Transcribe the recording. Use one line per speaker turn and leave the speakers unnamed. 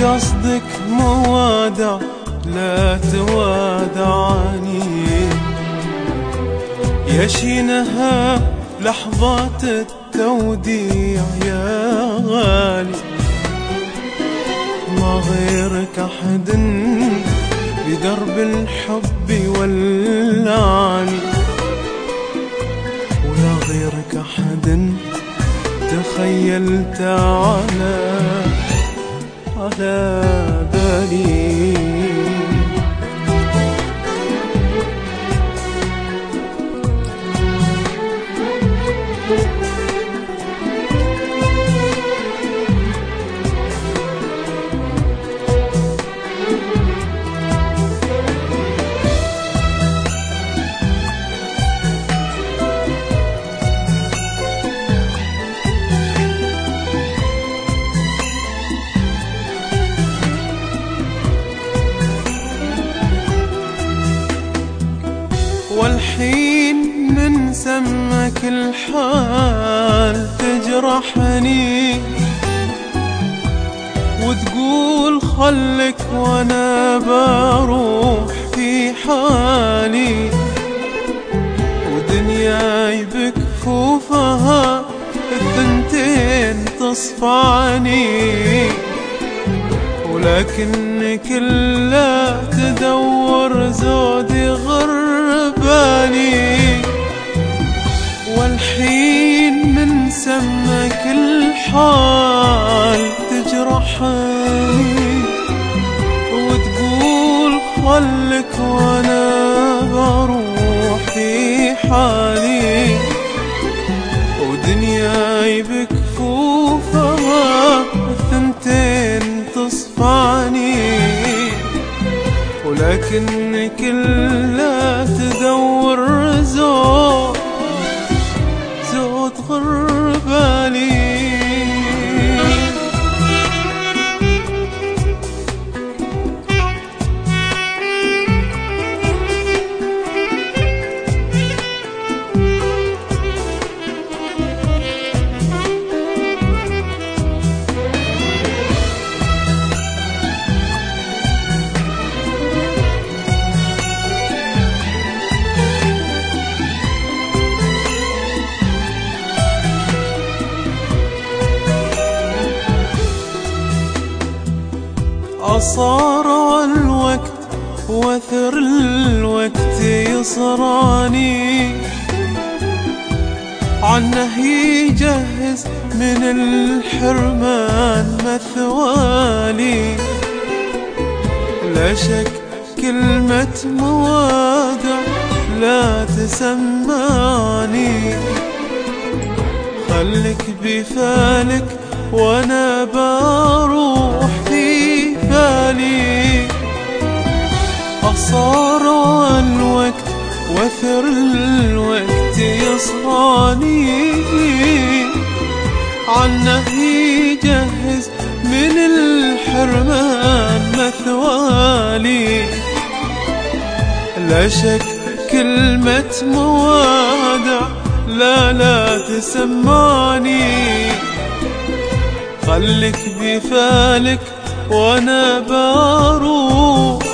قصدك موادع لا توادعني، يا شينها لحظات التوديع يا غالي. ما غيرك أحد بدرب الحب واللعني، ولا غيرك أحد تخيلت على بالي. والحين من سمك الحال تجرحني، وتقول خلك وانا بروح في حالي، ودنياي بكفوفها الثنتين تصفعني، ولكن كلها تدور زودي غربالي. والحين من سمك الحال تجرحني، وتقول خلك وانا بروح في حالي، ودنياي بكفوفها الثنتين تصفعني، ولكن كلها تدور زود غربالي. صار الوقت وثر الوقت يصراني، عنه يجهز من الحرمان مثوالي. لا شك كلمة موادع لا تسمعني، خلك بفالك وانا بروح في بالي. أصار الوقت وثر الوقت يصراني، عنه يجهز من الحرمان مثوالي. لا شك كلمة موادع لا تسمعني، خلك بفالك وانا بروح